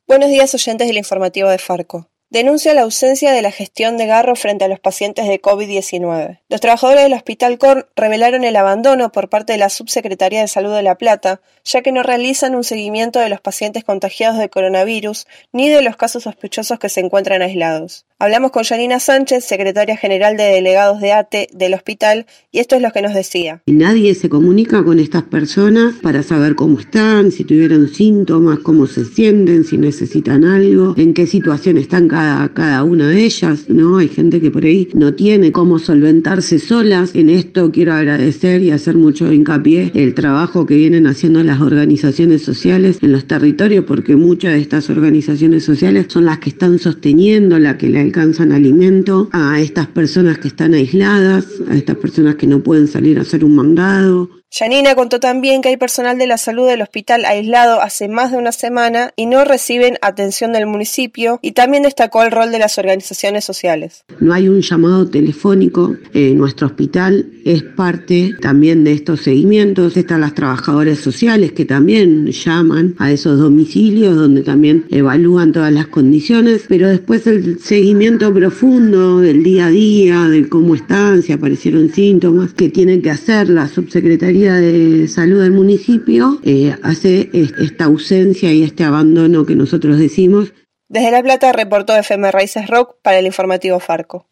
Buenos días, oyentes del informativo de Farco. Denuncia la ausencia de la gestión de Garro frente a los pacientes de COVID-19. Los trabajadores del Hospital Cor revelaron el abandono por parte de la Subsecretaría de Salud de La Plata, ya que no realizan un seguimiento de los pacientes contagiados de coronavirus ni de los casos sospechosos que se encuentran aislados. Hablamos con Yanina Sánchez, secretaria general de delegados de ATE del hospital, y esto es lo que nos decía. Nadie se comunica con estas personas para saber cómo están, si tuvieron síntomas, cómo se sienten, si necesitan algo, en qué situación están cada una de ellas, ¿no? Hay gente que por ahí no tiene cómo solventarse solas. En esto quiero agradecer y hacer mucho hincapié el trabajo que vienen haciendo las organizaciones sociales en los territorios, porque muchas de estas organizaciones sociales son las que están sosteniendo, las que le alcanzan alimento a estas personas que están aisladas, a estas personas que no pueden salir a hacer un mandado. Yanina contó también que hay personal de la salud del hospital aislado hace más de una semana y no reciben atención del municipio, y también destacó el rol de las organizaciones sociales. No hay un llamado telefónico, nuestro hospital es parte también de estos seguimientos. Están las trabajadoras sociales que también llaman a esos domicilios donde también evalúan todas las condiciones, pero después el seguimiento profundo del día a día, de cómo están, si aparecieron síntomas, que tiene que hacer la Subsecretaría de Salud del municipio, hace esta ausencia y este abandono que nosotros decimos. Desde La Plata reportó FM Raíces Rock para el informativo Farco.